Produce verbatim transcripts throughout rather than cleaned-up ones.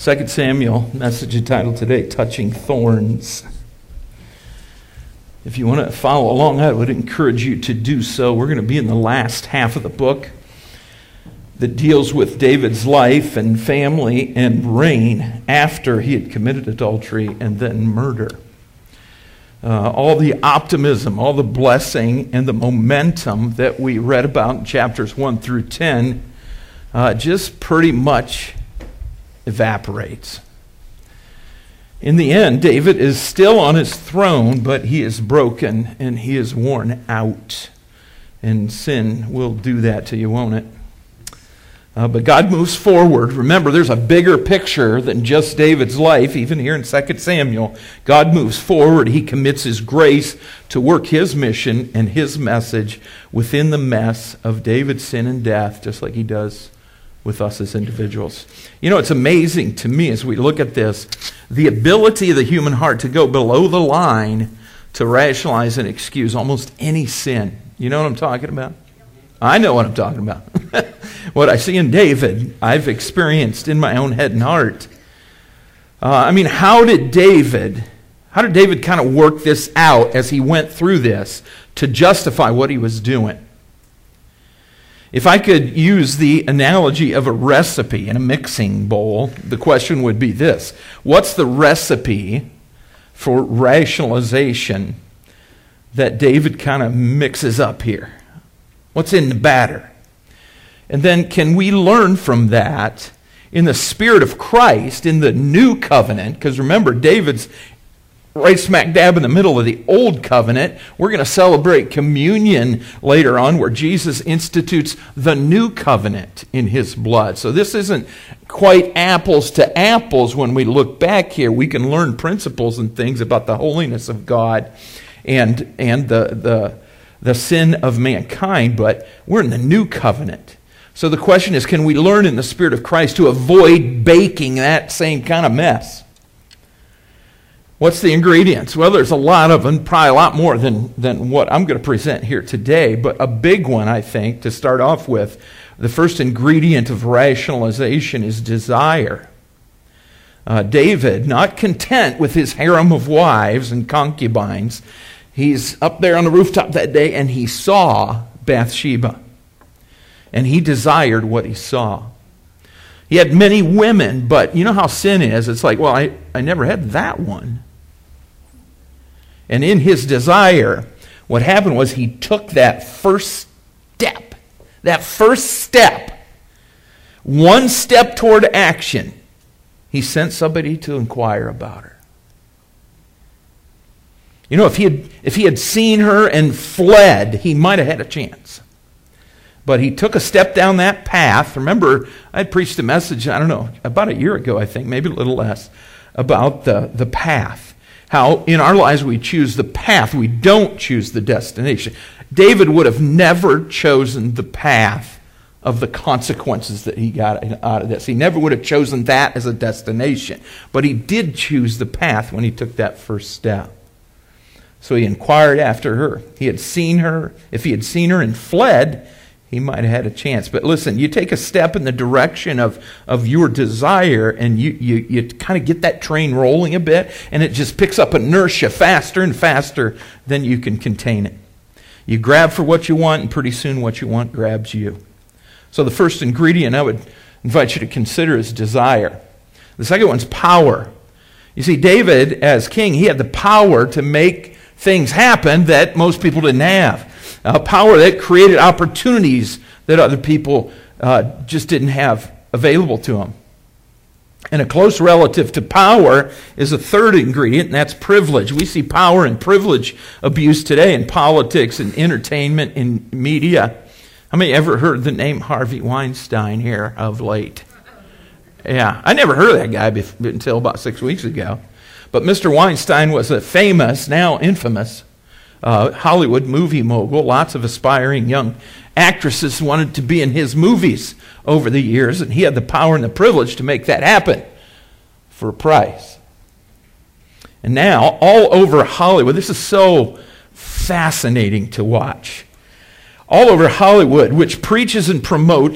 Second Samuel, message entitled today, Touching Thorns. If you want to follow along, I would encourage you to do so. We're going to be in the last half of the book that deals with David's life and family and reign after he had committed adultery and then murder. Uh, all the optimism, all the blessing, and the momentum that we read about in chapters one through ten uh, just pretty much evaporates. In the end, David is still on his throne, but he is broken and he is worn out. And sin will do that to you, won't it? Uh, but God moves forward. Remember, there's a bigger picture than just David's life, even here in Second Samuel. God moves forward. He commits his grace to work his mission and his message within the mess of David's sin and death, just like he does with us as individuals. You know, it's amazing to me as we look at this, the ability of the human heart to go below the line to rationalize and excuse almost any sin. You know what I'm talking about? I know what I'm talking about. What I see in David, I've experienced in my own head and heart. Uh, I mean, how did David, how did David kind of work this out as he went through this to justify what he was doing? If I could use the analogy of a recipe in a mixing bowl, the question would be this: what's the recipe for rationalization that David kind of mixes up here? What's in the batter? And then can we learn from that in the Spirit of Christ, in the new covenant? Because remember, David's right smack dab in the middle of the old covenant. We're going to celebrate communion later on where Jesus institutes the new covenant in his blood. So this isn't quite apples to apples when we look back here. We can learn principles and things about the holiness of God and, and the, the, the sin of mankind, but we're in the new covenant. So the question is, can we learn in the Spirit of Christ to avoid baking that same kind of mess? What's the ingredients? Well, there's a lot of them, probably a lot more than, than what I'm going to present here today, but a big one, I think, to start off with, the first ingredient of rationalization is desire. Uh, David, not content with his harem of wives and concubines, he's up there on the rooftop that day and he saw Bathsheba, and he desired what he saw. He had many women, but you know how sin is. It's like, well, I, I never had that one. And in his desire, what happened was he took that first step, that first step, one step toward action. He sent somebody to inquire about her. You know, if he had, if he had seen her and fled, he might have had a chance. But he took a step down that path. Remember, I preached a message, I don't know, about a year ago, I think, maybe a little less, about the, the path. How in our lives we choose the path. We don't choose the destination. David would have never chosen the path of the consequences that he got out of this. He never would have chosen that as a destination. But he did choose the path when he took that first step. So he inquired after her. He had seen her. If he had seen her and fled, he might have had a chance. But listen, you take a step in the direction of, of your desire and you, you, you kind of get that train rolling a bit and it just picks up inertia faster and faster than you can contain it. You grab for what you want and pretty soon what you want grabs you. So the first ingredient I would invite you to consider is desire. The second one's power. You see, David as king, he had the power to make things happen that most people didn't have. Uh, power that created opportunities that other people uh, just didn't have available to them. And a close relative to power is a third ingredient, and that's privilege. We see power and privilege abused today in politics and entertainment and media. How many ever heard the name Harvey Weinstein here of late? Yeah, I never heard of that guy before, until about six weeks ago. But Mister Weinstein was a famous, now infamous, Uh, Hollywood movie mogul. Lots of aspiring young actresses wanted to be in his movies over the years, and he had the power and the privilege to make that happen for a price. And now, all over Hollywood, this is so fascinating to watch. All over Hollywood, which preaches and promotes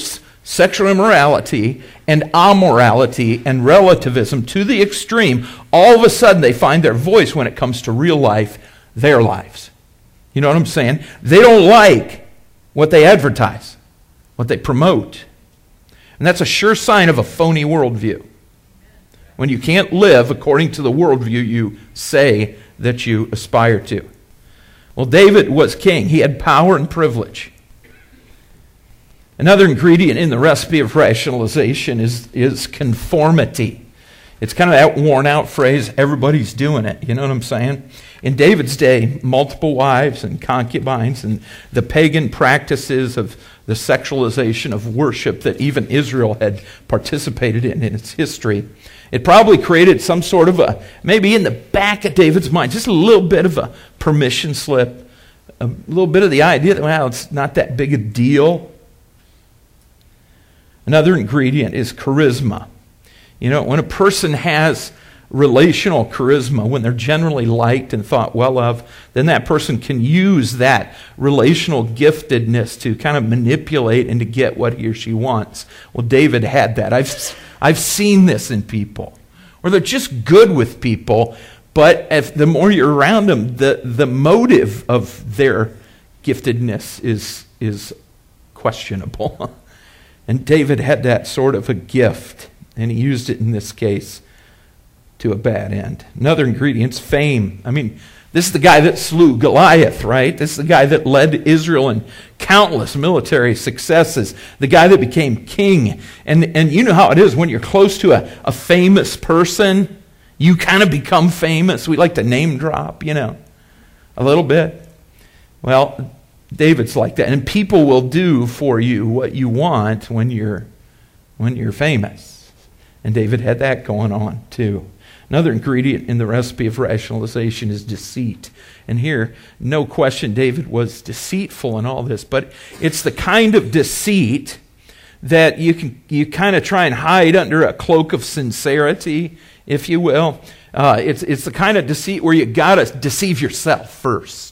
sexual immorality and amorality and relativism to the extreme, all of a sudden they find their voice when it comes to real life, their lives. You know what I'm saying? They don't like what they advertise, what they promote. And that's a sure sign of a phony worldview. When you can't live according to the worldview you say that you aspire to. Well, David was king. He had power and privilege. Another ingredient in the recipe of rationalization is, is conformity. It's kind of that worn-out phrase, everybody's doing it. You know what I'm saying? In David's day, multiple wives and concubines and the pagan practices of the sexualization of worship that even Israel had participated in in its history, it probably created some sort of a, maybe in the back of David's mind, just a little bit of a permission slip, a little bit of the idea that, well, it's not that big a deal. Another ingredient is charisma. You know, when a person has relational charisma, when they're generally liked and thought well of, then that person can use that relational giftedness to kind of manipulate and to get what he or she wants. Well, David had that. I've, I've seen this in people, where they're just good with people, but if the more you're around them, the, the motive of their giftedness is, is questionable. And David had that sort of a gift, and he used it in this case to a bad end. Another ingredient's fame. I mean, this is the guy that slew Goliath, right? This is the guy that led Israel in countless military successes. The guy that became king. And, and you know how it is when you're close to a, a famous person, you kind of become famous. We like to name drop, you know, a little bit. Well, David's like that. And people will do for you what you want when you're when you're famous. And David had that going on too. Another ingredient in the recipe of rationalization is deceit. And here, no question, David was deceitful in all this, but it's the kind of deceit that you can you kind of try and hide under a cloak of sincerity, if you will. Uh, it's it's the kind of deceit where you got to deceive yourself first.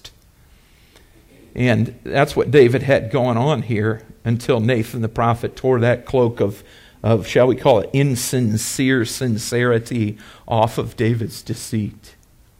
And that's what David had going on here until Nathan the prophet tore that cloak of, of, shall we call it, insincere sincerity off of David's deceit.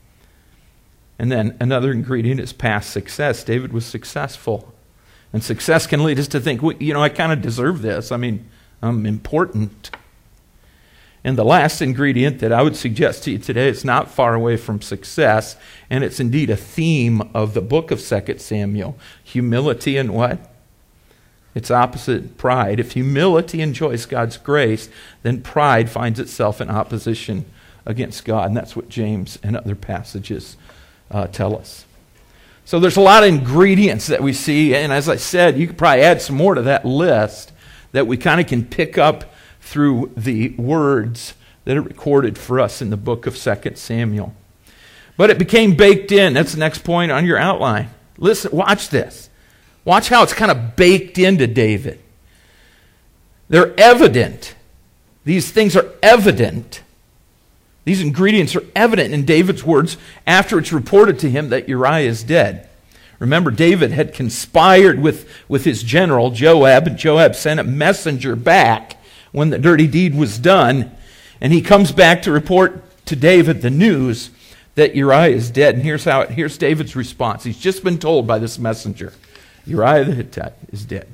And then another ingredient is past success. David was successful. And success can lead us to think, well, you know, I kind of deserve this. I mean, I'm important. And the last ingredient that I would suggest to you today is not far away from success, and it's indeed a theme of the book of Second Samuel. Humility and what? Its opposite, pride. If humility enjoys God's grace, then pride finds itself in opposition against God, and that's what James and other passages uh, tell us. So there's a lot of ingredients that we see, and as I said, you could probably add some more to that list that we kind of can pick up through the words that are recorded for us in the book of Second Samuel. But it became baked in. That's the next point on your outline. Listen, watch this. Watch how it's kind of baked into David. They're evident. These things are evident. These ingredients are evident in David's words after it's reported to him that Uriah is dead. Remember, David had conspired with, with his general, Joab, and Joab sent a messenger back when the dirty deed was done, and he comes back to report to David the news that Uriah is dead. And here's how it, here's David's response. He's just been told by this messenger, Uriah the Hittite is dead.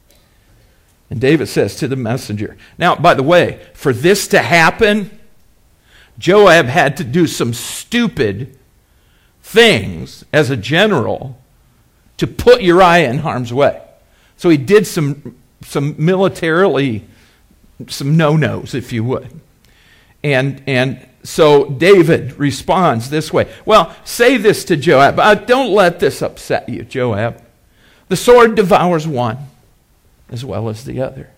And David says to the messenger, now, by the way, for this to happen, Joab had to do some stupid things as a general to put Uriah in harm's way. So he did some, some militarily some no-nos, if you would. And and so David responds this way. Well, say this to Joab. Uh, don't let this upset you, Joab. The sword devours one as well as the other.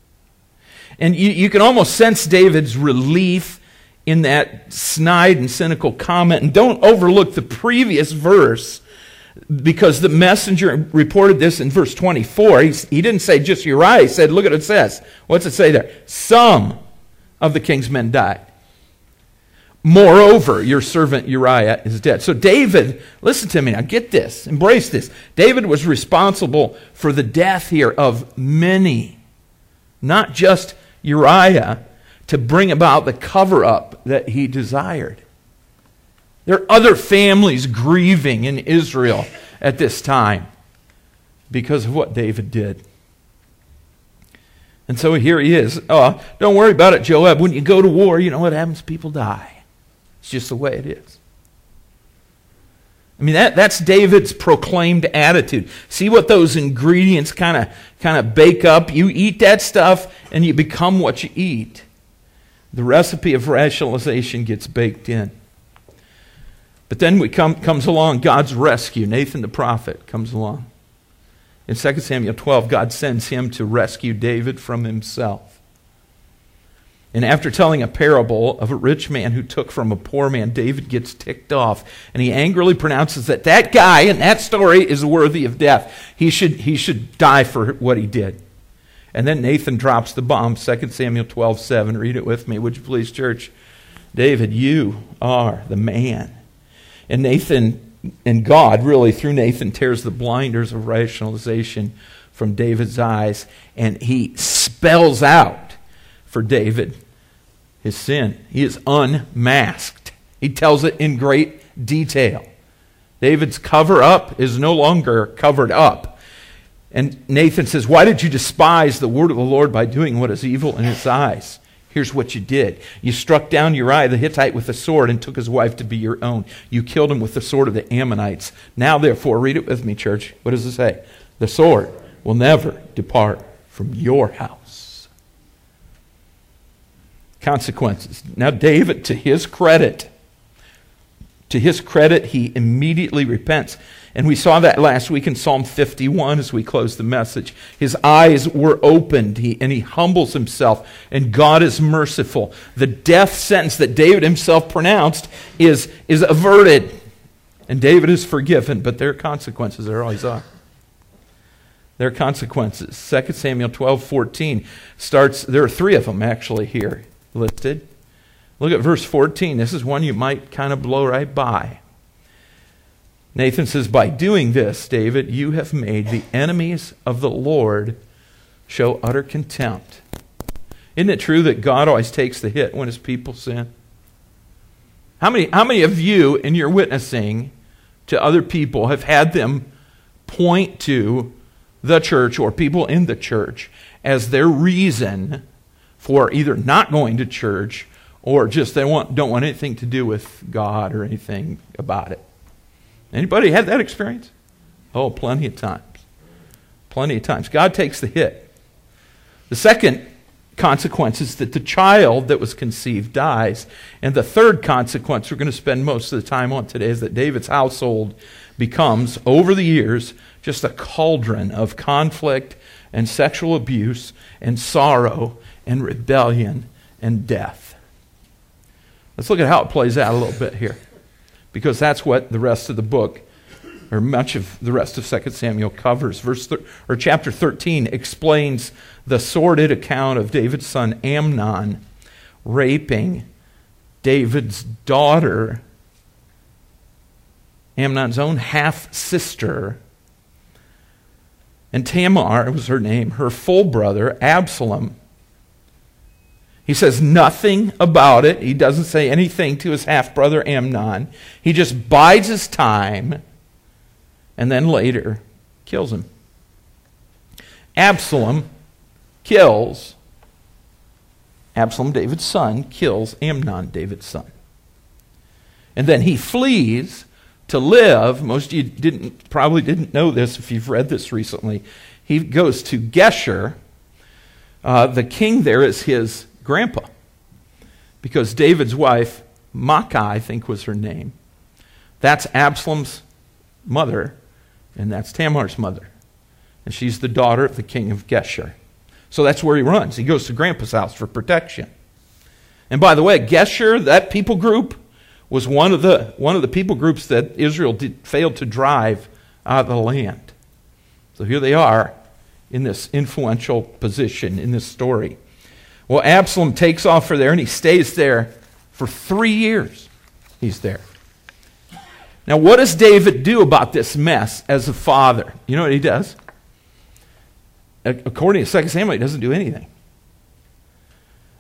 And you, you can almost sense David's relief in that snide and cynical comment. And don't overlook the previous verse, because the messenger reported this in verse twenty-four. He, he didn't say just Uriah. He said, look at what it says. What's it say there? Some of the king's men died. Moreover, your servant Uriah is dead. So David, listen to me now, get this, embrace this. David was responsible for the death here of many not just Uriah, to bring about the cover-up that he desired. There are other families grieving in Israel at this time because of what David did. And so here he is. Oh, don't worry about it, Joab. When you go to war, you know what happens? People die. It's just the way it is. I mean, that, that's David's proclaimed attitude. See what those ingredients kind of kind of bake up? You eat that stuff, and you become what you eat. The recipe of rationalization gets baked in. But then we come comes along God's rescue. Nathan the prophet comes along. In Second Samuel twelve, God sends him to rescue David from himself. And after telling a parable of a rich man who took from a poor man, David gets ticked off. And he angrily pronounces that that guy in that story is worthy of death. He should, he should die for what he did. And then Nathan drops the bomb, Second Samuel twelve seven. Read it with me, would you please, church? David, you are the man. And Nathan, and God really, through Nathan, tears the blinders of rationalization from David's eyes. And he spells out for David his sin. He is unmasked. He tells it in great detail. David's cover-up is no longer covered up. And Nathan says, why did you despise the word of the Lord by doing what is evil in his eyes? Here's what you did. You struck down Uriah the Hittite with a sword and took his wife to be your own. You killed him with the sword of the Ammonites. Now, therefore, read it with me, church. What does it say? The sword will never depart from your house. Consequences. Now, David, to his credit, to his credit, he immediately repents. And we saw that last week in Psalm fifty-one as we closed the message. His eyes were opened, he, and he humbles himself, and God is merciful. The death sentence that David himself pronounced is, is averted, and David is forgiven, but there are consequences. There always are. There are consequences. Second Samuel twelve fourteen starts, there are three of them actually here listed. Look at verse fourteen. This is one you might kind of blow right by. Nathan says, by doing this, David, you have made the enemies of the Lord show utter contempt. Isn't it true that God always takes the hit when his people sin? How many, how many of you in your witnessing to other people have had them point to the church or people in the church as their reason for either not going to church or just they want, don't want anything to do with God or anything about it? Anybody had that experience? Oh, plenty of times. Plenty of times. God takes the hit. The second consequence is that the child that was conceived dies. And the third consequence we're going to spend most of the time on today is that David's household becomes, over the years, just a cauldron of conflict and sexual abuse and sorrow and rebellion and death. Let's look at how it plays out a little bit here, because that's what the rest of the book, or much of the rest of Second Samuel covers. Verse thir- or chapter thirteen explains the sordid account of David's son Amnon raping David's daughter, Amnon's own half-sister, and Tamar was her name, her full brother, Absalom. He says nothing about it. He doesn't say anything to his half-brother Amnon. He just bides his time and then later kills him. Absalom kills, Absalom, David's son, kills Amnon, David's son. And then he flees to live. Most of you didn't, probably didn't know this if you've read this recently. He goes to Geshur. Uh, the king there is his grandpa, because David's wife, Maacah, I think was her name, that's Absalom's mother, and that's Tamar's mother. And she's the daughter of the king of Geshur. So that's where he runs. He goes to grandpa's house for protection. And by the way, Geshur, that people group, was one of the one of the people groups that Israel did, failed to drive out of the land. So here they are in this influential position in this story. Well, Absalom takes off for there, and he stays there for three years. He's there. Now, what does David do about this mess as a father? You know what he does? According to Second Samuel, he doesn't do anything.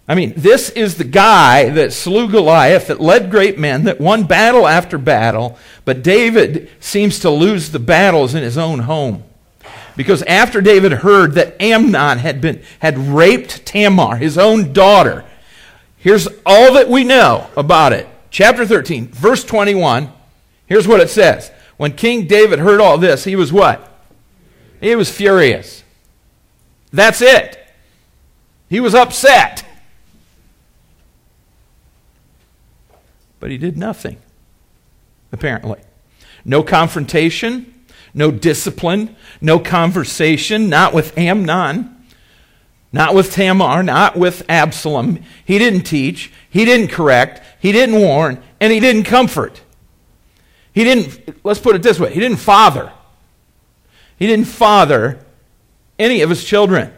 I mean, this is the guy that slew Goliath, that led great men, that won battle after battle, but David seems to lose the battles in his own home. Because after David heard that Amnon had been had raped Tamar, his own daughter, here's all that we know about it. Chapter thirteen, verse twenty-one, here's what it says. When King David heard all this, he was what? He was furious. That's it. He was upset. But he did nothing, apparently. No confrontation, no discipline, no conversation, not with Amnon, not with Tamar, not with Absalom. He didn't teach, he didn't correct, he didn't warn, and he didn't comfort. He didn't, let's put it this way, he didn't father. He didn't father any of his children.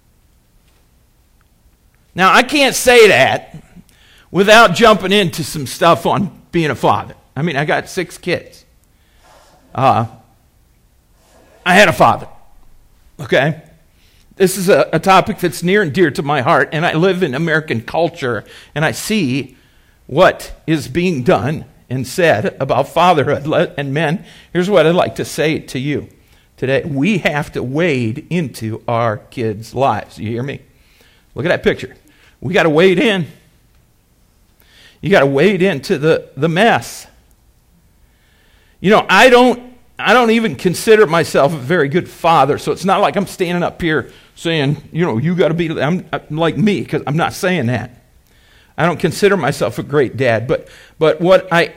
Now, I can't say that without jumping into some stuff on being a father. I mean, I got six kids. Uh, I had a father, okay? This is a, a topic that's near and dear to my heart, and I live in American culture, and I see what is being done and said about fatherhood. And men, here's what I'd like to say to you today. We have to wade into our kids' lives. You hear me? Look at that picture. We got to wade in. You got to wade into the, the mess. You know, I don't I don't even consider myself a very good father, so it's not like I'm standing up here saying, you know, you got to be I'm, I'm like me, because I'm not saying that. I don't consider myself a great dad, but but what I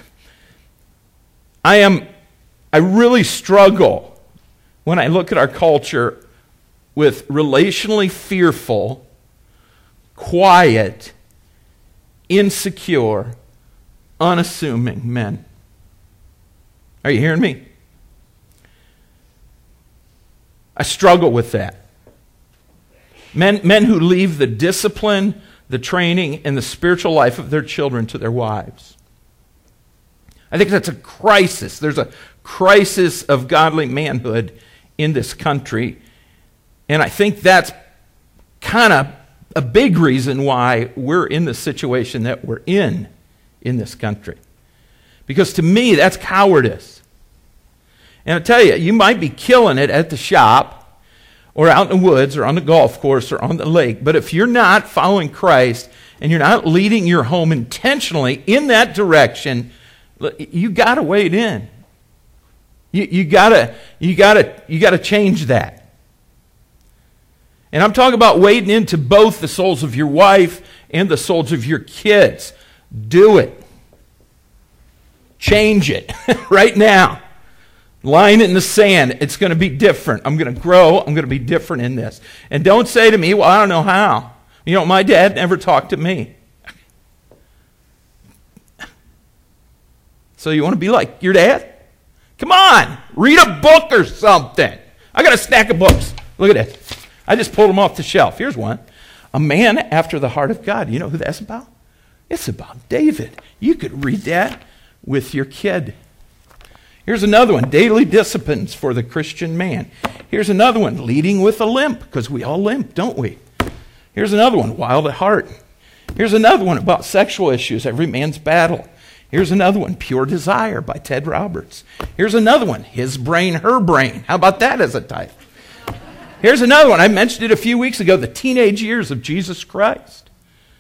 I am I really struggle when I look at our culture with relationally fearful, quiet, insecure, unassuming men. Are you hearing me? I struggle with that. Men, men who leave the discipline, the training, and the spiritual life of their children to their wives. I think that's a crisis. There's a crisis of godly manhood in this country. And I think that's kind of a big reason why we're in the situation that we're in in this country. Because to me, that's cowardice. And I tell you, you might be killing it at the shop or out in the woods or on the golf course or on the lake, but if you're not following Christ and you're not leading your home intentionally in that direction, you got to wade in. You, you gotta, you gotta, you gotta change that. And I'm talking about wading into both the souls of your wife and the souls of your kids. Do it. Change it right now. Line it in the sand. It's going to be different. I'm going to grow. I'm going to be different in this. And don't say to me, well, I don't know how. You know, my dad never talked to me. So you want to be like your dad? Come on. Read a book or something. I got a stack of books. Look at this. I just pulled them off the shelf. Here's one. A Man After the Heart of God. You know who that's about? It's about David. You could read that with your kid. Here's another one. Daily Disciplines for the Christian Man. Here's another one. Leading with a Limp, because we all limp, don't we? Here's another one. Wild at Heart. Here's another one about sexual issues. Every Man's Battle. Here's another one. Pure Desire by Ted Roberts. Here's another one. His Brain, Her Brain. How about that as a title? Here's another one. I mentioned it a few weeks ago, The Teenage Years of Jesus Christ.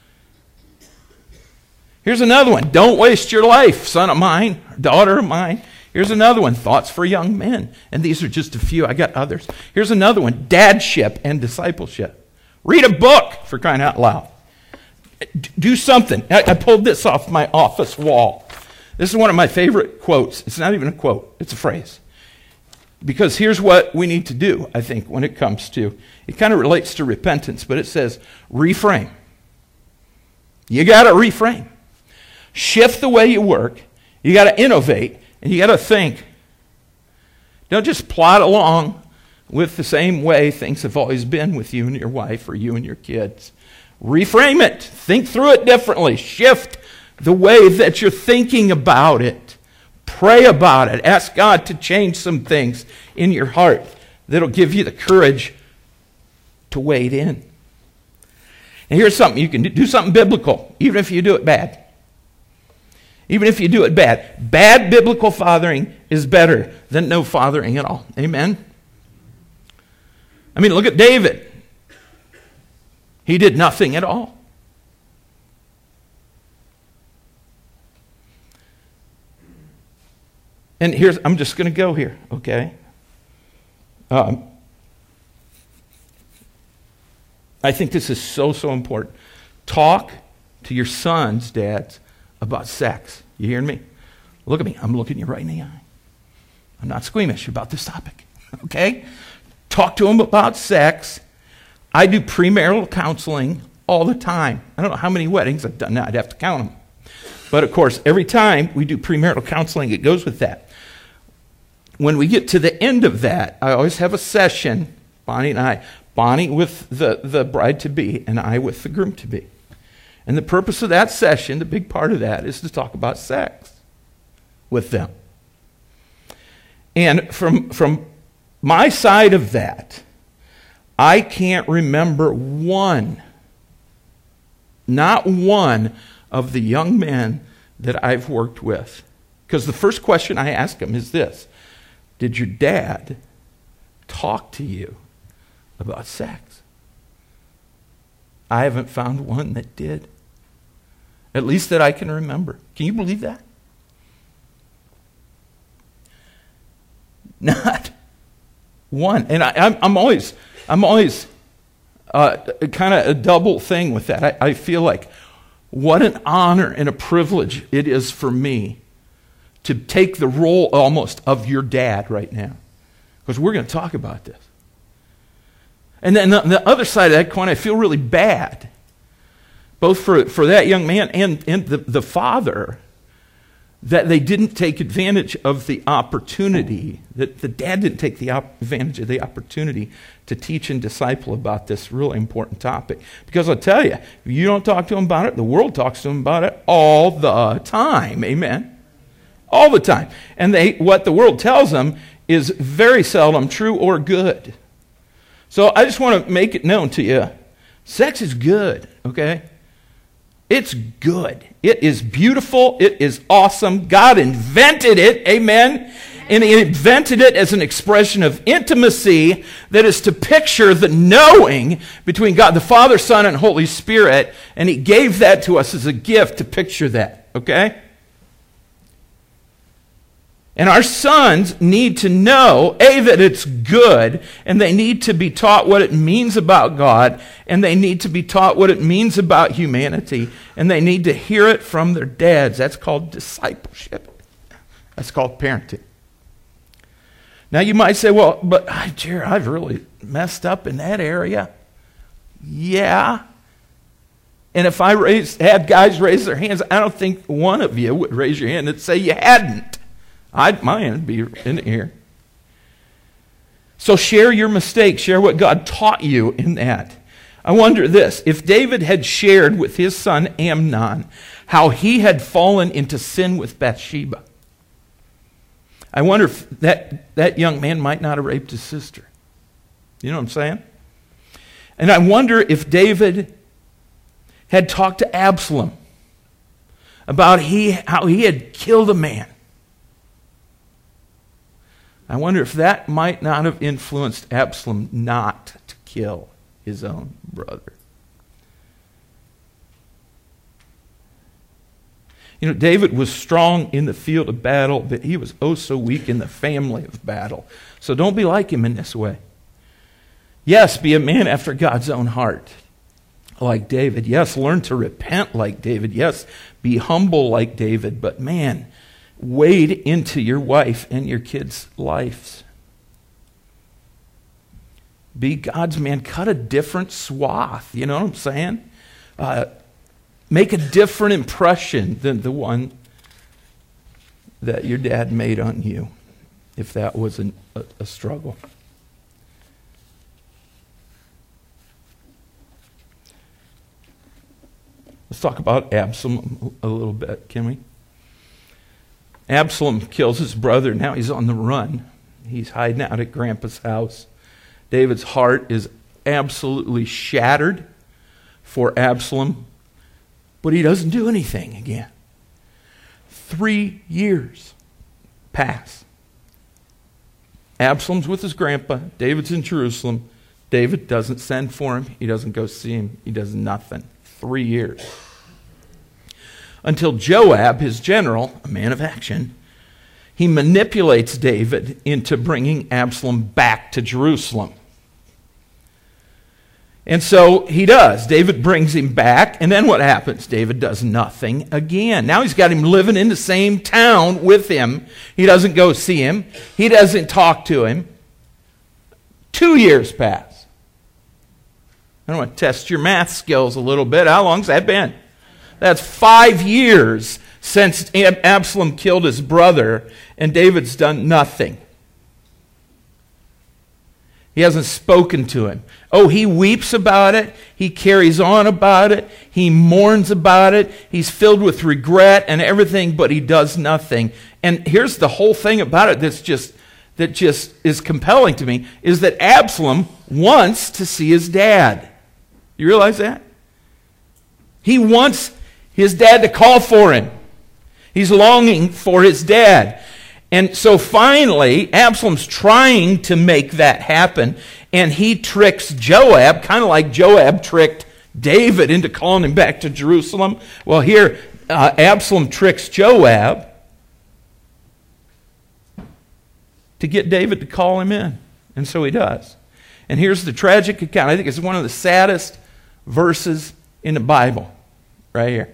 Here's another one. Don't Waste Your Life, son of mine, daughter of mine. Here's another one. Thoughts for Young Men. And these are just a few. I got others. Here's another one. Dadship and Discipleship. Read a book, for crying out loud. Do something. I pulled this off my office wall. This is one of my favorite quotes. It's not even a quote. It's a phrase. Because here's what we need to do, I think, when it comes to, it kind of relates to repentance, but it says reframe. You got to reframe. Shift the way you work. You got to innovate, and you got to think. Don't just plod along with the same way things have always been with you and your wife or you and your kids. Reframe it. Think through it differently. Shift the way that you're thinking about it. Pray about it. Ask God to change some things in your heart that'll give you the courage to wade in. And here's something, you can do, do something biblical, even if you do it bad. Even if you do it bad. Bad biblical fathering is better than no fathering at all. Amen? I mean, look at David. He did nothing at all. And here's, I'm just going to go here, okay? Um, I think this is so, so important. Talk to your sons, dads, about sex. You hearing me? Look at me. I'm looking you right in the eye. I'm not squeamish about this topic, okay? Talk to them about sex. I do premarital counseling all the time. I don't know how many weddings I've done now. I'd have to count them. But, of course, every time we do premarital counseling, it goes with that. When we get to the end of that, I always have a session, Bonnie and I, Bonnie with the, the bride-to-be and I with the groom-to-be. And the purpose of that session, the big part of that, is to talk about sex with them. And from, from my side of that, I can't remember one, not one of the young men that I've worked with. Because the first question I ask them is this: did your dad talk to you about sex? I haven't found one that did. At least that I can remember. Can you believe that? Not one. And I, I'm, I'm always, I'm always uh, kind of a double thing with that. I, I feel like what an honor and a privilege it is for me to take the role almost of your dad right now. Because we're going to talk about this. And then the, the other side of that coin, I feel really bad. Both for, for that young man and, and the, the father, that they didn't take advantage of the opportunity, that the dad didn't take the op- advantage of the opportunity to teach and disciple about this really important topic. Because I'll tell you, if you don't talk to them about it, the world talks to them about it all the time. Amen? All the time. And they, what the world tells them is very seldom true or good. So I just want to make it known to you, sex is good, okay? It's good. It is beautiful. It is awesome. God invented it, amen? And he invented it as an expression of intimacy that is to picture the knowing between God the Father, Son, and Holy Spirit. And he gave that to us as a gift to picture that, okay? And our sons need to know, A, that it's good, and they need to be taught what it means about God, and they need to be taught what it means about humanity, and they need to hear it from their dads. That's called discipleship. That's called parenting. Now you might say, well, but Jared, I've really messed up in that area. Yeah. And if I raised, had guys raise their hands, I don't think one of you would raise your hand and say you hadn't. I'd mine would be in here. So share your mistakes. Share what God taught you in that. I wonder this. If David had shared with his son Amnon how he had fallen into sin with Bathsheba, I wonder if that, that young man might not have raped his sister. You know what I'm saying? And I wonder if David had talked to Absalom about he, how he had killed a man. I wonder if that might not have influenced Absalom not to kill his own brother. You know, David was strong in the field of battle, but he was oh so weak in the family of battle. So don't be like him in this way. Yes, be a man after God's own heart, like David. Yes, learn to repent like David. Yes, be humble like David. But man, wade into your wife and your kids' lives. Be God's man. Cut a different swath. You know what I'm saying? Uh, make a different impression than the one that your dad made on you, if that was an, a, a struggle. Let's talk about Absalom a little bit, can we? Absalom kills his brother. Now he's on the run. He's hiding out at Grandpa's house. David's heart is absolutely shattered for Absalom, but he doesn't do anything again. Three years pass. Absalom's with his grandpa. David's in Jerusalem. David doesn't send for him. He doesn't go see him. He does nothing. Three years. Until Joab, his general, a man of action, he manipulates David into bringing Absalom back to Jerusalem. And so he does. David brings him back, and then what happens? David does nothing again. Now he's got him living in the same town with him. He doesn't go see him. He doesn't talk to him. Two years pass. I want to test your math skills a little bit. How long's that been? That's five years since Absalom killed his brother, and David's done nothing. He hasn't spoken to him. Oh, he weeps about it. He carries on about it. He mourns about it. He's filled with regret and everything, but he does nothing. And here's the whole thing about it that's just that just is compelling to me, is that Absalom wants to see his dad. You realize that? He wants his dad to call for him. He's longing for his dad. And so finally, Absalom's trying to make that happen, and he tricks Joab, kind of like Joab tricked David into calling him back to Jerusalem. Well, here, uh, Absalom tricks Joab to get David to call him in. And so he does. And here's the tragic account. I think it's one of the saddest verses in the Bible, right here.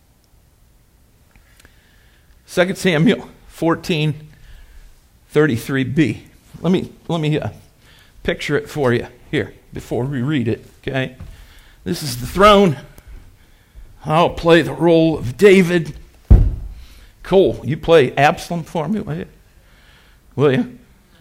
Second Samuel fourteen, thirty-three b. Let me let me uh, picture it for you here before we read it. Okay, this is the throne. I'll play the role of David. Cool. You play Absalom for me, will you? Will you?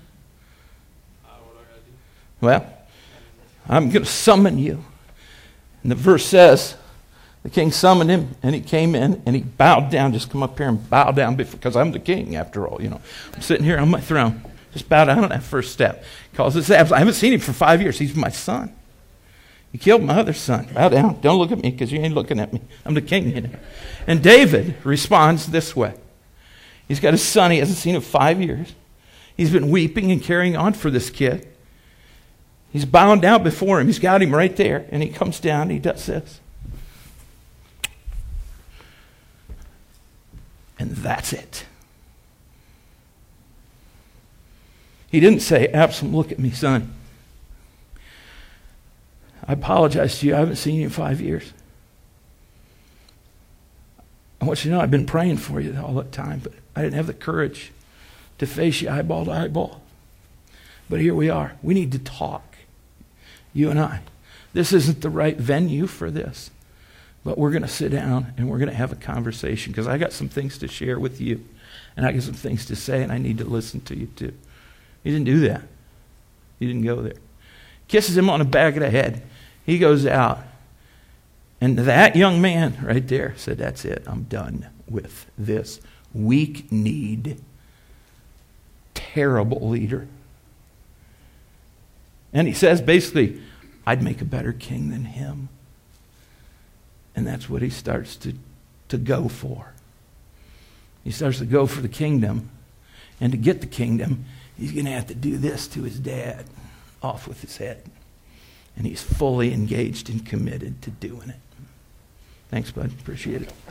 Well, I'm going to summon you. And the verse says, the king summoned him, and he came in, and he bowed down. Just come up here and bow down, because I'm the king, after all. You know, I'm sitting here on my throne. Just bow down on that first step. Calls this Absalom. I haven't seen him for five years. He's my son. He killed my other son. Bow down. Don't look at me, because you ain't looking at me. I'm the king. You know? And David responds this way. He's got his son. He hasn't seen him five years. He's been weeping and carrying on for this kid. He's bowing down before him. He's got him right there. And he comes down and he does this. And that's it. He didn't say, Absalom, look at me, son. I apologize to you. I haven't seen you in five years. I want you to know I've been praying for you all that time, but I didn't have the courage to face you eyeball to eyeball. But here we are. We need to talk, you and I. This isn't the right venue for this. But we're going to sit down and we're going to have a conversation, because I got some things to share with you. And I got some things to say, and I need to listen to you too. He didn't do that. He didn't go there. Kisses him on the back of the head. He goes out. And that young man right there said, that's it. I'm done with this weak-kneed, terrible leader. And he says basically, I'd make a better king than him. And that's what he starts to, to go for. He starts to go for the kingdom. And to get the kingdom, he's going to have to do this to his dad. Off with his head. And he's fully engaged and committed to doing it. Thanks, bud. Appreciate it.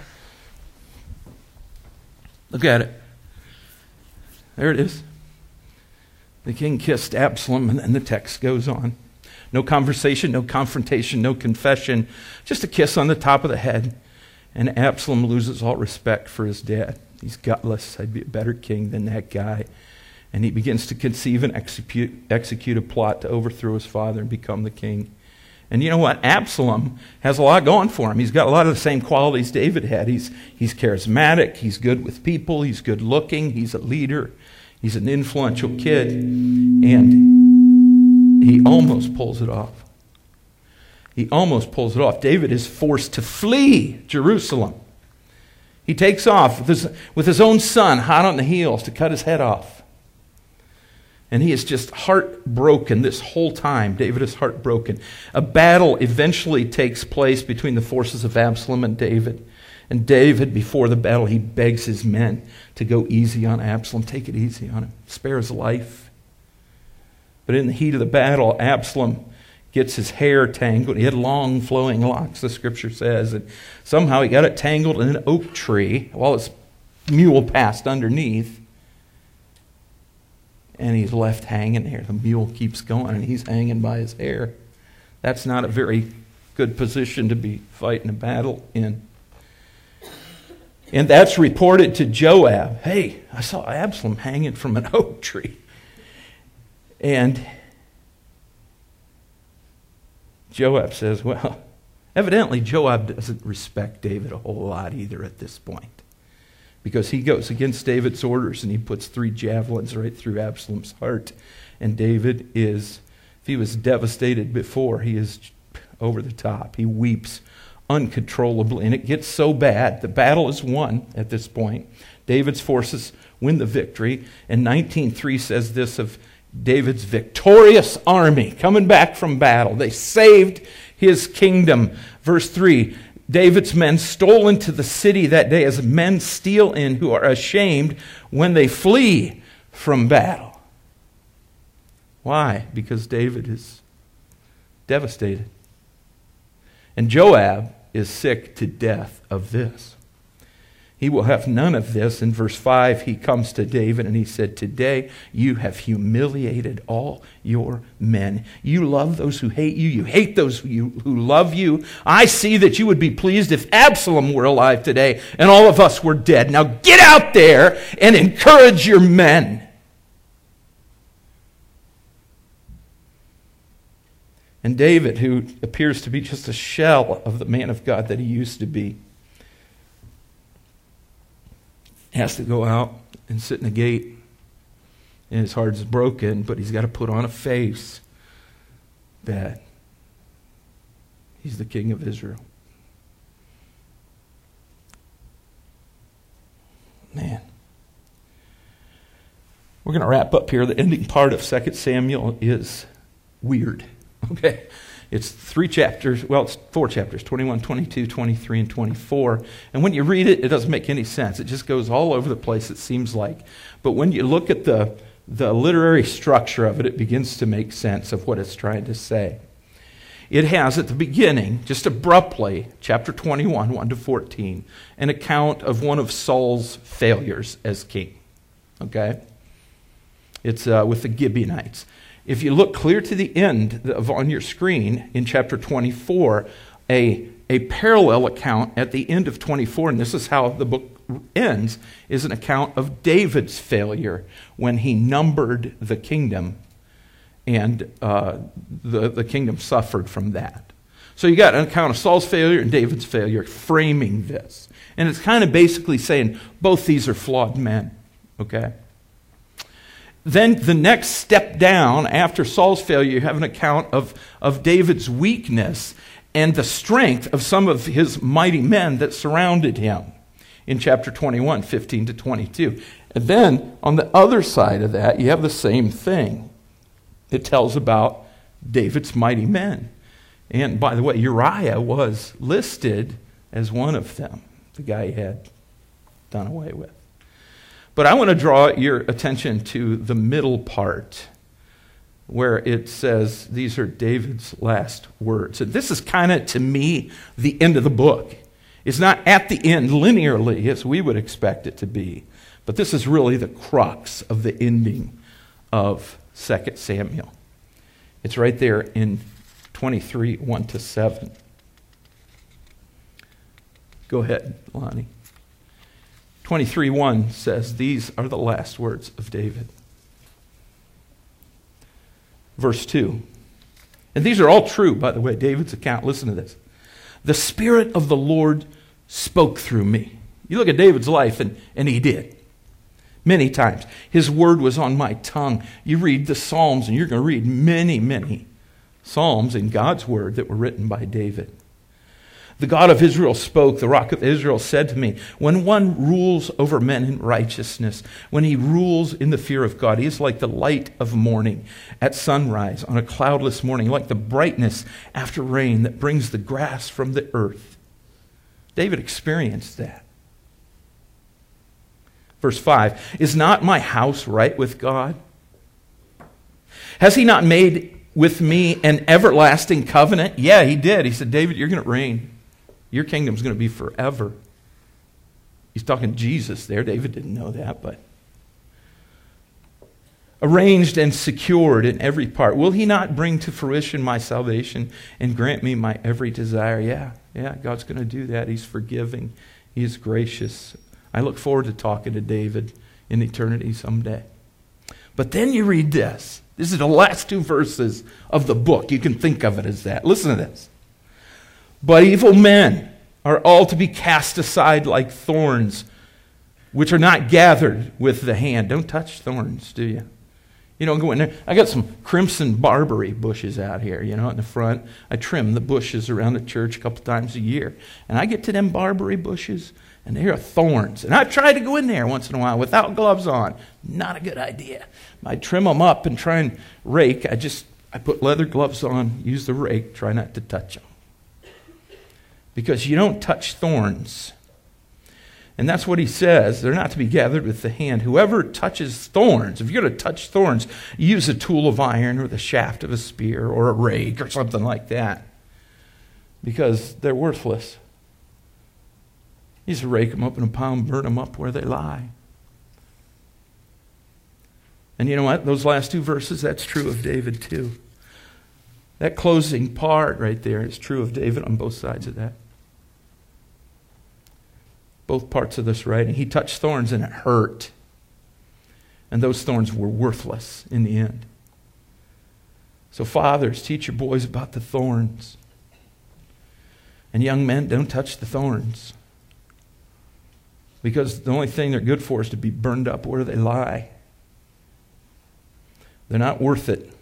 Look at it. There it is. The king kissed Absalom, and then the text goes on. No conversation, no confrontation, no confession. Just a kiss on the top of the head. And Absalom loses all respect for his dad. He's gutless. I'd be a better king than that guy. And he begins to conceive and execute, execute a plot to overthrow his father and become the king. And you know what? Absalom has a lot going for him. He's got a lot of the same qualities David had. He's, he's charismatic. He's good with people. He's good looking. He's a leader. He's an influential kid. And he almost pulls it off. He almost pulls it off. David is forced to flee Jerusalem. He takes off with his, with his own son hot on the heels to cut his head off. And he is just heartbroken this whole time. David is heartbroken. A battle eventually takes place between the forces of Absalom and David. And David, before the battle, he begs his men to go easy on Absalom. Take it easy on him. Spare his life. But in the heat of the battle, Absalom gets his hair tangled. He had long flowing locks, the scripture says. And somehow he got it tangled in an oak tree while his mule passed underneath. And he's left hanging there. The mule keeps going and he's hanging by his hair. That's not a very good position to be fighting a battle in. And that's reported to Joab. Hey, I saw Absalom hanging from an oak tree. And Joab says, well, evidently Joab doesn't respect David a whole lot either at this point. Because he goes against David's orders and he puts three javelins right through Absalom's heart. And David is, if he was devastated before, he is over the top. He weeps uncontrollably. And it gets so bad. The battle is won at this point. David's forces win the victory. And nineteen three says this of David's victorious army coming back from battle. They saved his kingdom. Verse three, David's men stole into the city that day as men steal in who are ashamed when they flee from battle. Why? Because David is devastated. And Joab is sick to death of this. He will have none of this. In verse five, he comes to David and he said, today you have humiliated all your men. You love those who hate you. You hate those who, you, who love you. I see that you would be pleased if Absalom were alive today and all of us were dead. Now get out there and encourage your men. And David, who appears to be just a shell of the man of God that he used to be, has to go out and sit in the gate. And his heart is broken, but he's got to put on a face that he's the king of Israel. Man. We're going to wrap up here. The ending part of Second Samuel is weird. Okay? It's three chapters, well, it's four chapters, twenty-one, twenty-two, twenty-three, and twenty-four. And when you read it, it doesn't make any sense. It just goes all over the place, it seems like. But when you look at the, the literary structure of it, it begins to make sense of what it's trying to say. It has at the beginning, just abruptly, chapter twenty-one, one to fourteen, an account of one of Saul's failures as king. Okay? It's uh, with the Gibeonites. If you look clear to the end of on your screen in chapter twenty-four, a, a parallel account at the end of twenty-four, and this is how the book ends, is an account of David's failure when he numbered the kingdom, and uh, the, the kingdom suffered from that. So you got an account of Saul's failure and David's failure framing this. And it's kind of basically saying both these are flawed men, okay? Then the next step down after Saul's failure, you have an account of, of David's weakness and the strength of some of his mighty men that surrounded him in chapter twenty-one, fifteen to twenty-two. And then on the other side of that, you have the same thing. It tells about David's mighty men. And by the way, Uriah was listed as one of them, the guy he had done away with. But I want to draw your attention to the middle part where it says these are David's last words. And this is kind of, to me, the end of the book. It's not at the end linearly as we would expect it to be. But this is really the crux of the ending of Second Samuel. It's right there in twenty-three, one to seven. Go ahead, Lonnie. twenty-three one says, these are the last words of David. Verse two. And these are all true, by the way, David's account. Listen to this. The Spirit of the Lord spoke through me. You look at David's life, and, and he did. Many times. His word was on my tongue. You read the Psalms, and you're going to read many, many Psalms in God's word that were written by David. The God of Israel spoke, the Rock of Israel said to me, when one rules over men in righteousness, when he rules in the fear of God, he is like the light of morning at sunrise on a cloudless morning, like the brightness after rain that brings the grass from the earth. David experienced that. Verse five, is not my house right with God? Has he not made with me an everlasting covenant? Yeah, he did. He said, David, you're going to reign. Your kingdom's going to be forever. He's talking to Jesus there. David didn't know that, but arranged and secured in every part. Will he not bring to fruition my salvation and grant me my every desire? Yeah, yeah, God's going to do that. He's forgiving. He is gracious. I look forward to talking to David in eternity someday. But then you read this. This is the last two verses of the book. You can think of it as that. Listen to this. But evil men are all to be cast aside like thorns, which are not gathered with the hand. Don't touch thorns, do you? You don't go in there. I got some crimson barberry bushes out here, you know, in the front. I trim the bushes around the church a couple times a year. And I get to them barberry bushes, and they are thorns. And I've tried to go in there once in a while without gloves on. Not a good idea. I trim them up and try and rake. I just, I put leather gloves on, use the rake, try not to touch them. Because you don't touch thorns. And that's what he says. They're not to be gathered with the hand. Whoever touches thorns, if you're going to touch thorns, use a tool of iron or the shaft of a spear or a rake or something like that. Because they're worthless. You just rake them up in a pile and burn them up where they lie. And you know what? Those last two verses, that's true of David too. That closing part right there is true of David on both sides of that. Both parts of this writing. He touched thorns and it hurt. And those thorns were worthless in the end. So fathers, teach your boys about the thorns. And young men, don't touch the thorns. Because the only thing they're good for is to be burned up where they lie. They're not worth it.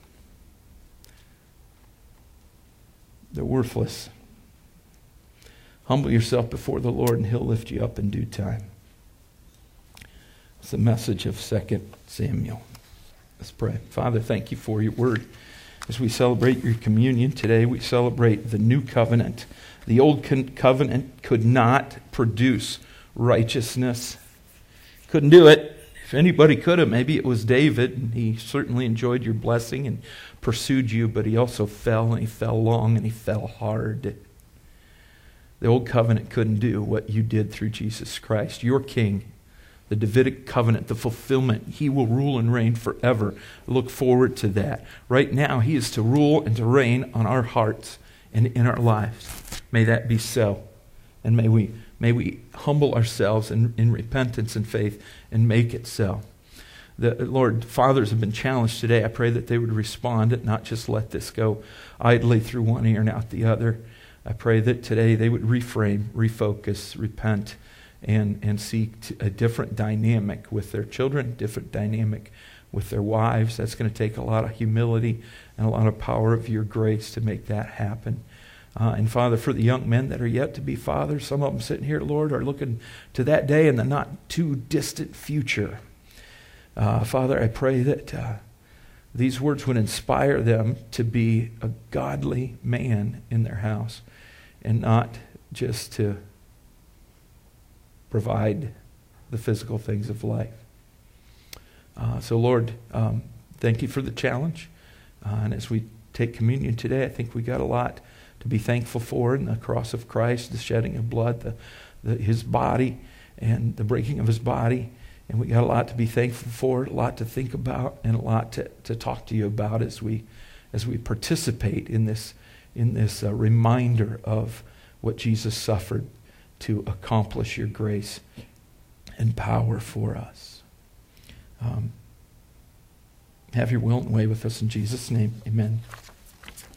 They're worthless. Humble yourself before the Lord and He'll lift you up in due time. It's the message of Second Samuel. Let's pray. Father, thank you for your word. As we celebrate your communion today, we celebrate the new covenant. The old covenant could not produce righteousness. Couldn't do it. If anybody could have, maybe it was David, and he certainly enjoyed your blessing and pursued you, but he also fell, and he fell long, and he fell hard. The old covenant couldn't do what you did through Jesus Christ, your King, the Davidic covenant, the fulfillment. He will rule and reign forever. Look forward to that. Right now, he is to rule and to reign on our hearts and in our lives. May that be so. And may we may we humble ourselves in, in repentance and faith and make it so. The Lord, fathers have been challenged today. I pray that they would respond and not just let this go idly through one ear and out the other. I pray that today they would reframe, refocus, repent, and, and seek a different dynamic with their children, different dynamic with their wives. That's going to take a lot of humility and a lot of power of your grace to make that happen. Uh, and Father, for the young men that are yet to be fathers, some of them sitting here, Lord, are looking to that day in the not too distant future. Uh, Father, I pray that uh, these words would inspire them to be a godly man in their house and not just to provide the physical things of life. Uh, so, Lord, um, thank you for the challenge. Uh, and as we take communion today, I think we got a lot to be thankful for in the cross of Christ, the shedding of blood, the, the, his body, and the breaking of his body. And we got a lot to be thankful for, a lot to think about, and a lot to, to talk to you about as we as we participate in this in this uh, reminder of what Jesus suffered to accomplish your grace and power for us. Um, have your will and way with us in Jesus' name. Amen.